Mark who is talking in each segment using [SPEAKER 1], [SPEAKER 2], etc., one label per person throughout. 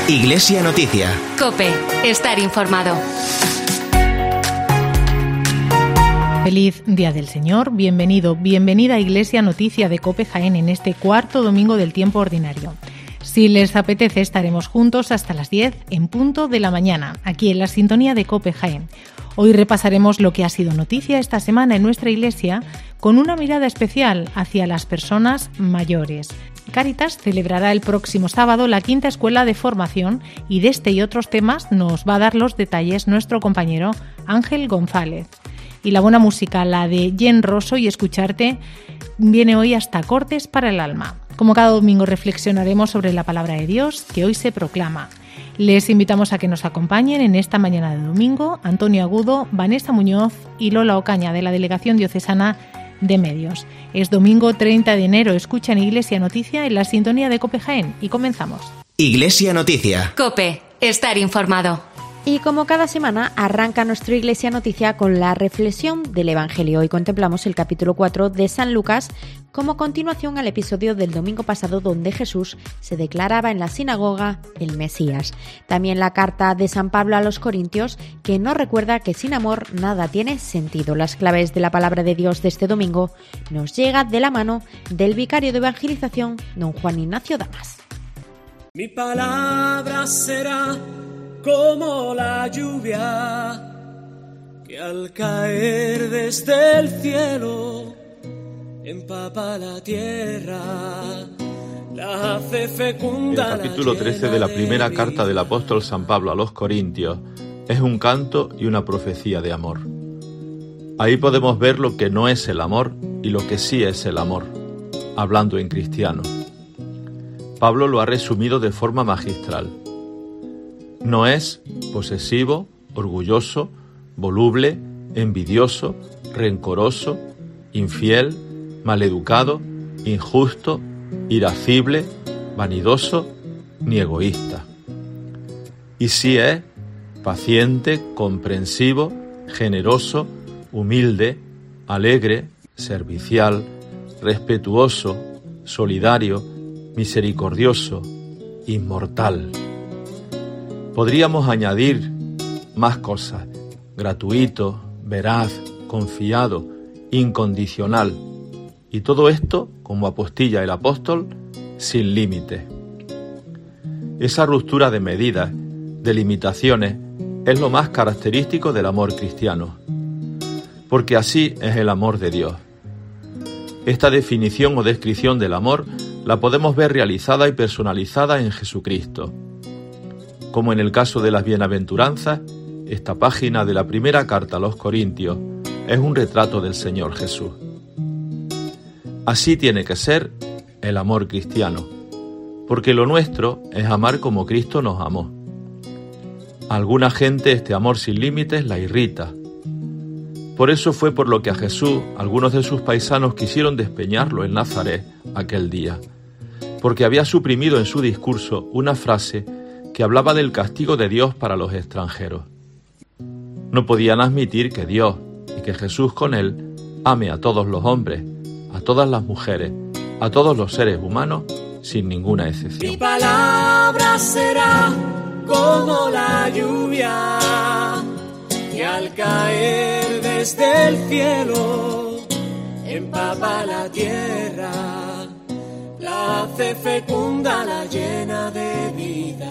[SPEAKER 1] Iglesia Noticia.
[SPEAKER 2] COPE. Estar informado.
[SPEAKER 3] Feliz Día del Señor, bienvenida a Iglesia Noticia de COPE Jaén en este cuarto domingo del tiempo ordinario. Si les apetece, estaremos juntos hasta las 10 en punto de la mañana, aquí en la sintonía de COPE Jaén. Hoy repasaremos lo que ha sido noticia esta semana en nuestra iglesia con una mirada especial hacia las personas mayores. Cáritas celebrará el próximo sábado la 5ª escuela de formación y de este y otros temas nos va a dar los detalles nuestro compañero Ángel González. Y la buena música, la de Jen Rosso y Escucharte, viene hoy hasta Cortes para el Alma. Como cada domingo reflexionaremos sobre la palabra de Dios que hoy se proclama. Les invitamos a que nos acompañen en esta mañana de domingo Antonio Agudo, Vanessa Muñoz y Lola Ocaña de la Delegación Diocesana de Medios. Es domingo 30 de enero, escuchan Iglesia Noticia en la sintonía de COPE Jaén y comenzamos.
[SPEAKER 1] Iglesia Noticia.
[SPEAKER 2] COPE. Estar informado.
[SPEAKER 4] Y como cada semana arranca nuestra Iglesia Noticia con la reflexión del Evangelio. Hoy contemplamos el capítulo 4 de San Lucas como continuación al episodio del domingo pasado donde Jesús se declaraba en la sinagoga el Mesías. También la carta de San Pablo a los Corintios que nos recuerda que sin amor nada tiene sentido. Las claves de la palabra de Dios de este domingo nos llega de la mano del vicario de evangelización, don Juan Ignacio Damas.
[SPEAKER 5] Mi palabra será como la lluvia que al caer desde el cielo empapa la tierra, la hace fecunda.
[SPEAKER 6] El capítulo 13 de la primera carta del apóstol San Pablo a los Corintios es un canto y una profecía de amor. Ahí podemos ver lo que no es el amor y lo que sí es el amor, hablando en cristiano. Pablo lo ha resumido de forma magistral. No es posesivo, orgulloso, voluble, envidioso, rencoroso, infiel, maleducado, injusto, irascible, vanidoso, ni egoísta. Y sí es paciente, comprensivo, generoso, humilde, alegre, servicial, respetuoso, solidario, misericordioso, inmortal. Podríamos añadir más cosas: gratuito, veraz, confiado, incondicional. Y todo esto, como apostilla el apóstol, sin límites. Esa ruptura de medidas, de limitaciones, es lo más característico del amor cristiano. Porque así es el amor de Dios. Esta definición o descripción del amor la podemos ver realizada y personalizada en Jesucristo. Como en el caso de las bienaventuranzas, esta página de la primera carta a los Corintios es un retrato del Señor Jesús. Así tiene que ser el amor cristiano, porque lo nuestro es amar como Cristo nos amó. A alguna gente este amor sin límites la irrita. Por eso fue por lo que a Jesús algunos de sus paisanos quisieron despeñarlo en Nazaret aquel día, porque había suprimido en su discurso una frase que hablaba del castigo de Dios para los extranjeros. No podían admitir que Dios, y que Jesús con él, ame a todos los hombres, a todas las mujeres, a todos los seres humanos, sin ninguna excepción.
[SPEAKER 5] Mi palabra será como la lluvia que al caer desde el cielo empapa la tierra, la hace fecunda, la llena de vida.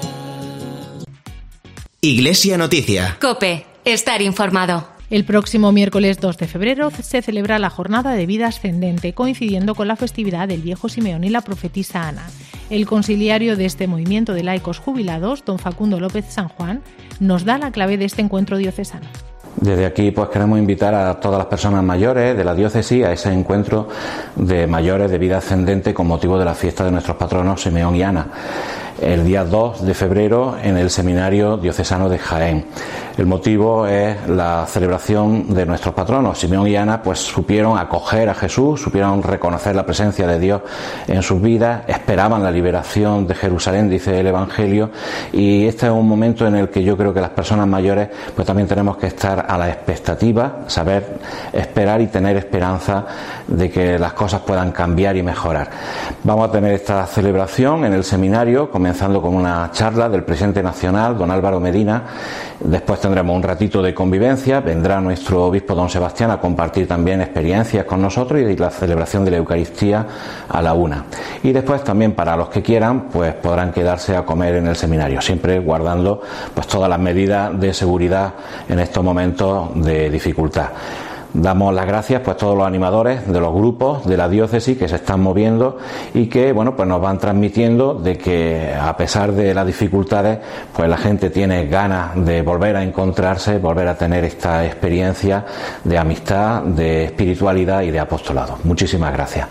[SPEAKER 1] Iglesia Noticia.
[SPEAKER 2] COPE. Estar informado.
[SPEAKER 3] El próximo miércoles 2 de febrero se celebra la Jornada de Vida Ascendente, coincidiendo con la festividad del viejo Simeón y la profetisa Ana. El conciliario de este movimiento de laicos jubilados, don Facundo López San Juan, nos da la clave de este encuentro diocesano.
[SPEAKER 7] Desde aquí pues queremos invitar a todas las personas mayores de la diócesis a ese encuentro de mayores de vida ascendente con motivo de la fiesta de nuestros patronos Simeón y Ana, el día 2 de febrero en el Seminario Diocesano de Jaén. El motivo es la celebración de nuestros patronos. Simeón y Ana pues supieron acoger a Jesús, supieron reconocer la presencia de Dios en sus vidas, esperaban la liberación de Jerusalén, dice el Evangelio, y este es un momento en el que yo creo que las personas mayores pues también tenemos que estar a la expectativa, saber esperar y tener esperanza de que las cosas puedan cambiar y mejorar. Vamos a tener esta celebración en el seminario, comenzando con una charla del presidente nacional, don Álvaro Medina. Después tendremos un ratito de convivencia, vendrá nuestro obispo don Sebastián a compartir también experiencias con nosotros y la celebración de la Eucaristía a la 1. Y después también, para los que quieran, pues podrán quedarse a comer en el seminario, siempre guardando pues todas las medidas de seguridad en estos momentos de dificultad. Damos las gracias pues a todos los animadores de los grupos de la diócesis que se están moviendo y que pues nos van transmitiendo de que, a pesar de las dificultades, pues la gente tiene ganas de volver a encontrarse, volver a tener esta experiencia de amistad, de espiritualidad y de apostolado. Muchísimas gracias.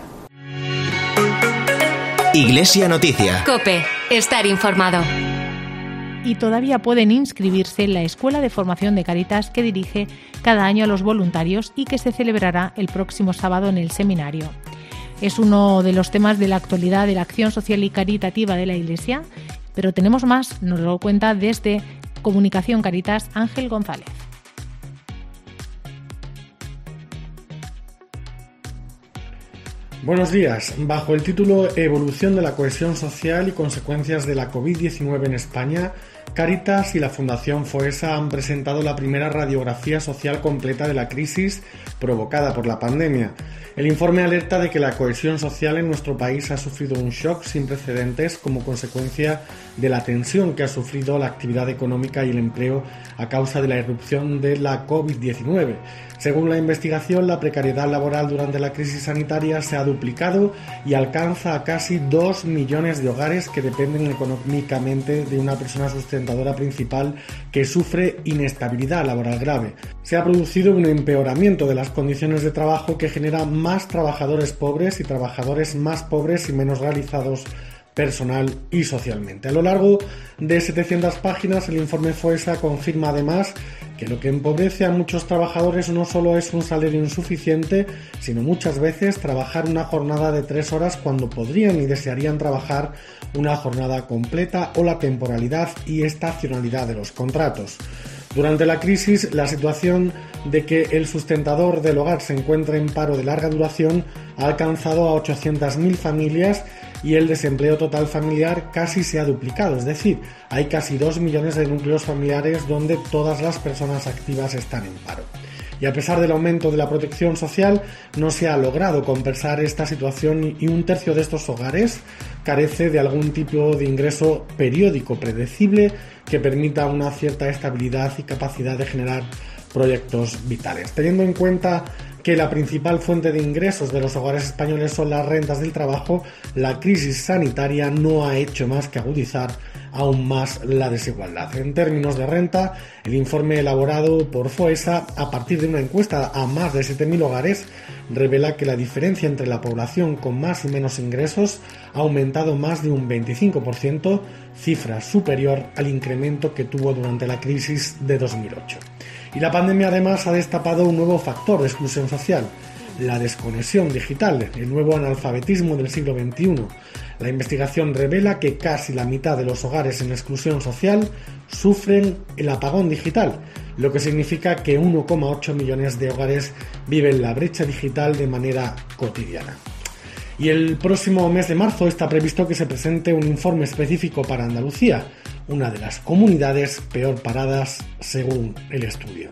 [SPEAKER 1] Iglesia Noticia.
[SPEAKER 2] COPE. Estar informado.
[SPEAKER 3] Y todavía pueden inscribirse en la Escuela de Formación de Cáritas que dirige cada año a los voluntarios y que se celebrará el próximo sábado en el seminario. Es uno de los temas de la actualidad de la acción social y caritativa de la Iglesia, pero tenemos más, nos lo cuenta desde Comunicación Cáritas Ángel González.
[SPEAKER 8] Buenos días. Bajo el título Evolución de la cohesión social y consecuencias de la COVID-19 en España, Cáritas y la Fundación FOESA han presentado la primera radiografía social completa de la crisis provocada por la pandemia. El informe alerta de que la cohesión social en nuestro país ha sufrido un shock sin precedentes como consecuencia de la tensión que ha sufrido la actividad económica y el empleo a causa de la irrupción de la COVID-19. Según la investigación, la precariedad laboral durante la crisis sanitaria se ha duplicado y alcanza a casi 2 millones de hogares que dependen económicamente de una persona sustentadora principal que sufre inestabilidad laboral grave. Se ha producido un empeoramiento de las condiciones de trabajo que genera más trabajadores pobres y trabajadores más pobres y menos realizados personal y socialmente. A lo largo de 700 páginas, el informe FOESA confirma además que lo que empobrece a muchos trabajadores no solo es un salario insuficiente, sino muchas veces trabajar una jornada de 3 horas cuando podrían y desearían trabajar una jornada completa, o la temporalidad y estacionalidad de los contratos. Durante la crisis, la situación de que el sustentador del hogar se encuentre en paro de larga duración ha alcanzado a 800.000 familias y el desempleo total familiar casi se ha duplicado, es decir, hay casi 2 millones de núcleos familiares donde todas las personas activas están en paro. Y a pesar del aumento de la protección social, no se ha logrado compensar esta situación y un tercio de estos hogares carece de algún tipo de ingreso periódico predecible que permita una cierta estabilidad y capacidad de generar proyectos vitales. Teniendo en cuenta que la principal fuente de ingresos de los hogares españoles son las rentas del trabajo, la crisis sanitaria no ha hecho más que agudizar aún más la desigualdad. En términos de renta, el informe elaborado por FOESA a partir de una encuesta a más de 7.000 hogares revela que la diferencia entre la población con más y menos ingresos ha aumentado más de un 25%, cifra superior al incremento que tuvo durante la crisis de 2008. Y la pandemia además ha destapado un nuevo factor de exclusión social, la desconexión digital, el nuevo analfabetismo del siglo XXI. La investigación revela que casi la mitad de los hogares en exclusión social sufren el apagón digital, lo que significa que 1,8 millones de hogares viven la brecha digital de manera cotidiana. Y el próximo mes de marzo está previsto que se presente un informe específico para Andalucía, una de las comunidades peor paradas según el estudio.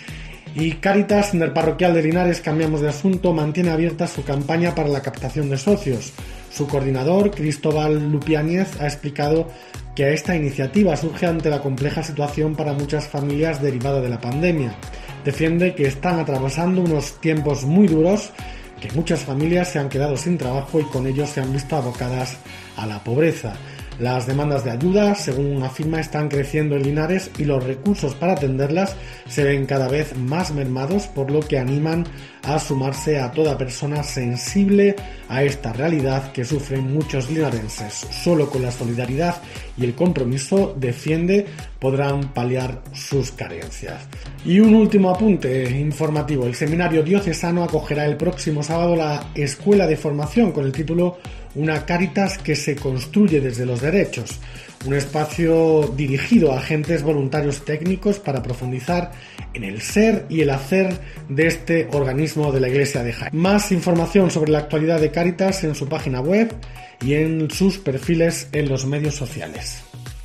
[SPEAKER 8] Y Cáritas, en el parroquial de Linares, cambiamos de asunto, mantiene abierta su campaña para la captación de socios. Su coordinador, Cristóbal Lupiáñez, ha explicado que esta iniciativa surge ante la compleja situación para muchas familias derivada de la pandemia. Defiende que están atravesando unos tiempos muy duros, que muchas familias se han quedado sin trabajo y con ello se han visto abocadas a la pobreza. Las demandas de ayuda, según afirma, están creciendo en Linares y los recursos para atenderlas se ven cada vez más mermados, por lo que animan a sumarse a toda persona sensible a esta realidad que sufren muchos linarenses. Solo con la solidaridad y el compromiso, defiende, podrán paliar sus carencias. Y un último apunte informativo. El Seminario Diocesano acogerá el próximo sábado la Escuela de Formación con el título una Cáritas que se construye desde los derechos, un espacio dirigido a agentes voluntarios técnicos para profundizar en el ser y el hacer de este organismo de la Iglesia de Jaén. Más información sobre la actualidad de Cáritas en su página web y en sus perfiles en los medios sociales.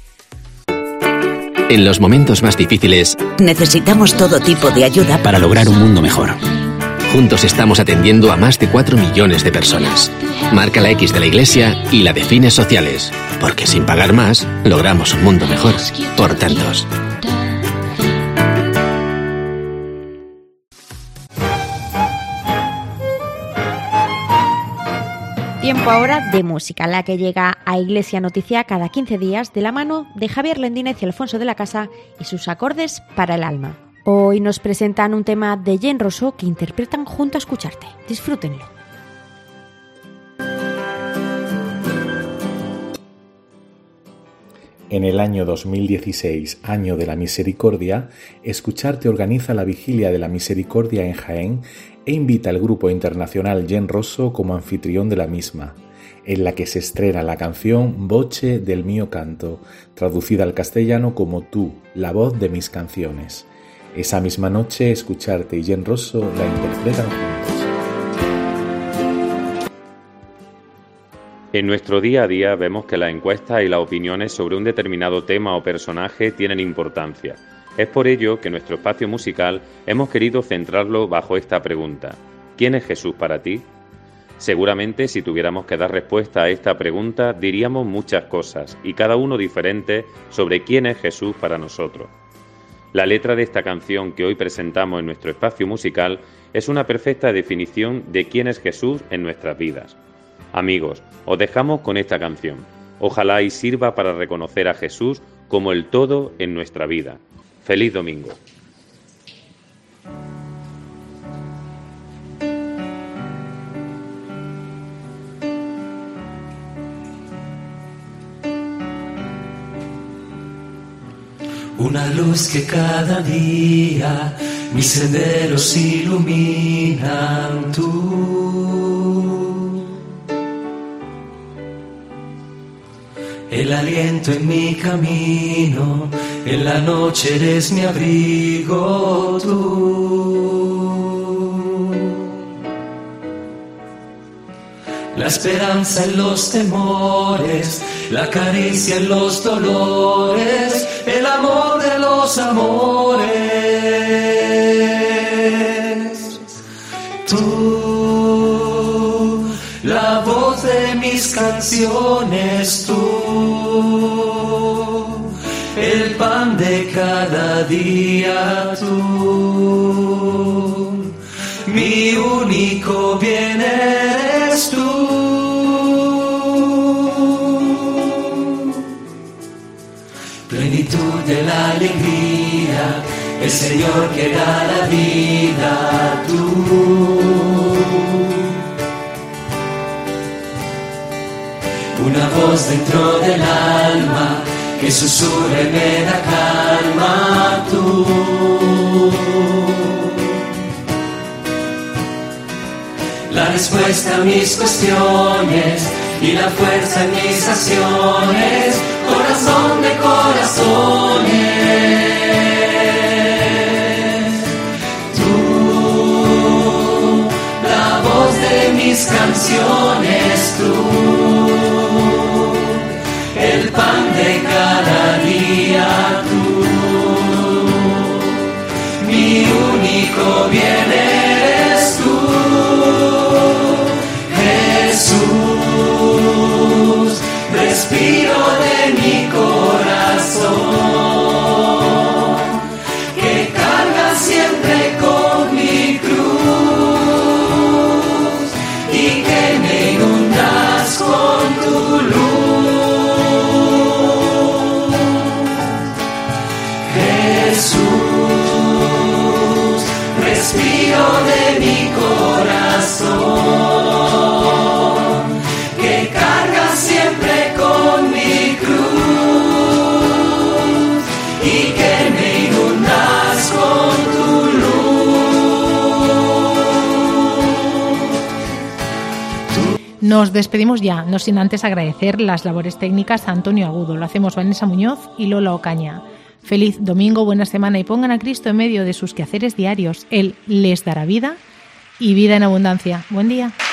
[SPEAKER 9] En los momentos más difíciles,
[SPEAKER 10] necesitamos todo tipo de ayuda
[SPEAKER 9] para lograr un mundo mejor. Juntos estamos atendiendo a más de 4 millones de personas. Marca la X de la Iglesia y la de fines sociales, porque sin pagar más, logramos un mundo mejor por tantos.
[SPEAKER 4] Tiempo ahora de música, la que llega a Iglesia Noticia cada 15 días de la mano de Javier Lendínez y Alfonso de la Casa y sus acordes para el alma. Hoy nos presentan un tema de Jen Rosso que interpretan junto a Escucharte. Disfrútenlo.
[SPEAKER 11] En el año 2016, año de la misericordia, Escucharte organiza la Vigilia de la Misericordia en Jaén e invita al grupo internacional Jen Rosso como anfitrión de la misma, en la que se estrena la canción Voce del mio canto, traducida al castellano como Tú, la voz de mis canciones. Esa misma noche, Escucharte y Jen Rosso la interpretan juntos.
[SPEAKER 12] En nuestro día a día vemos que las encuestas y las opiniones sobre un determinado tema o personaje tienen importancia. Es por ello que nuestro espacio musical hemos querido centrarlo bajo esta pregunta: ¿quién es Jesús para ti? Seguramente si tuviéramos que dar respuesta a esta pregunta diríamos muchas cosas y cada uno diferente sobre quién es Jesús para nosotros. La letra de esta canción que hoy presentamos en nuestro espacio musical es una perfecta definición de quién es Jesús en nuestras vidas. Amigos, os dejamos con esta canción. Ojalá y sirva para reconocer a Jesús como el todo en nuestra vida. ¡Feliz domingo!
[SPEAKER 5] Una luz que cada día mis senderos iluminan, tú. El aliento en mi camino, en la noche eres mi abrigo, tú. La esperanza en los temores, la caricia en los dolores, el amor de los amores. Tú, la voz de mis canciones, tú, el pan de cada día, tú, mi único bien eres tú. Plenitud de la alegría, el Señor que da la vida, tú. Una voz dentro del alma que susurra y me da calma, tú. La respuesta a mis cuestiones y la fuerza en mis acciones, corazón de corazones. Tú, la voz de mis canciones, tú, el pan de cada día, tú, mi único bien eres tú, Jesús, respiro de mi corazón, que carga siempre con mi cruz y que me inundas
[SPEAKER 3] Nos despedimos ya, no sin antes agradecer las labores técnicas a Antonio Agudo. Lo hacemos Vanessa Muñoz y Lola Ocaña. Feliz domingo, buena semana y pongan a Cristo en medio de sus quehaceres diarios. Él les dará vida y vida en abundancia. Buen día.